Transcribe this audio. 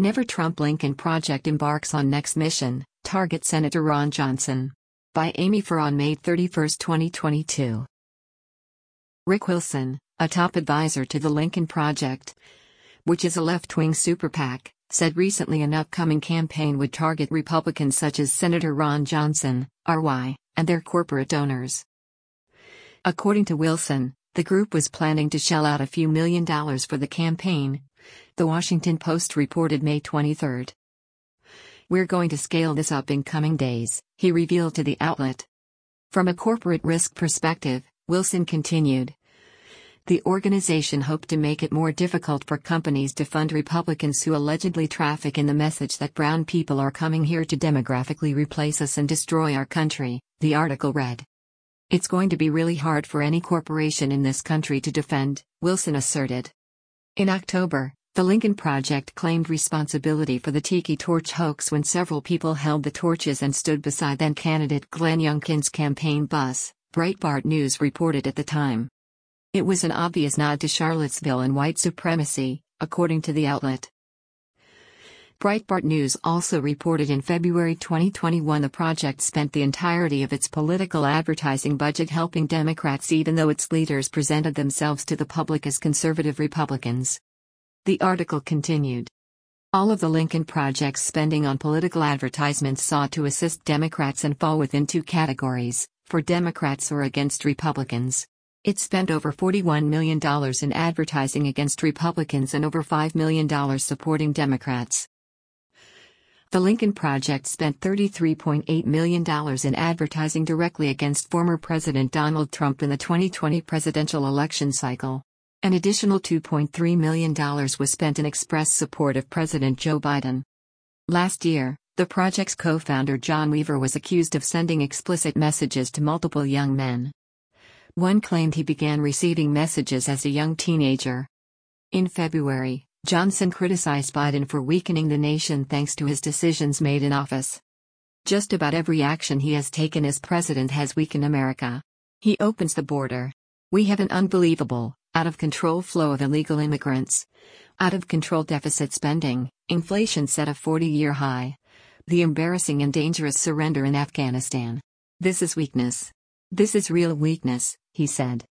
Never Trump Lincoln Project embarks on next mission, target Senator Ron Johnson. By Amy Farr, May 31, 2022. Rick Wilson, a top advisor to the Lincoln Project, which is a left-wing super PAC, said recently an upcoming campaign would target Republicans such as Senator Ron Johnson, RY, and their corporate donors. According to Wilson, the group was planning to shell out a few $1 million for the campaign, The Washington Post reported May 23. "We're going to scale this up in coming days," he revealed to the outlet. From a corporate risk perspective, Wilson continued, "The organization hoped to make it more difficult for companies to fund Republicans who allegedly traffic in the message that brown people are coming here to demographically replace us and destroy our country," the article read. "It's going to be really hard for any corporation in this country to defend," Wilson asserted. In October, the Lincoln Project claimed responsibility for the Tiki Torch hoax when several people held the torches and stood beside then-candidate Glenn Youngkin's campaign bus, Breitbart News reported at the time. It was an obvious nod to Charlottesville and white supremacy, according to the outlet. Breitbart News also reported in February 2021 the project spent the entirety of its political advertising budget helping Democrats even though its leaders presented themselves to the public as conservative Republicans. The article continued. All of the Lincoln Project's spending on political advertisements sought to assist Democrats and fall within two categories, for Democrats or against Republicans. It spent over $41 million in advertising against Republicans and over $5 million supporting Democrats. The Lincoln Project spent $33.8 million in advertising directly against former President Donald Trump in the 2020 presidential election cycle. An additional $2.3 million was spent in express support of President Joe Biden. Last year, the project's co-founder John Weaver was accused of sending explicit messages to multiple young men. One claimed he began receiving messages as a young teenager. In February, Johnson criticized Biden for weakening the nation thanks to his decisions made in office. "Just about every action he has taken as president has weakened America. He opens the border. We have an unbelievable, out-of-control flow of illegal immigrants. Out-of-control deficit spending, inflation set a 40-year high. The embarrassing and dangerous surrender in Afghanistan. This is weakness. This is real weakness," he said.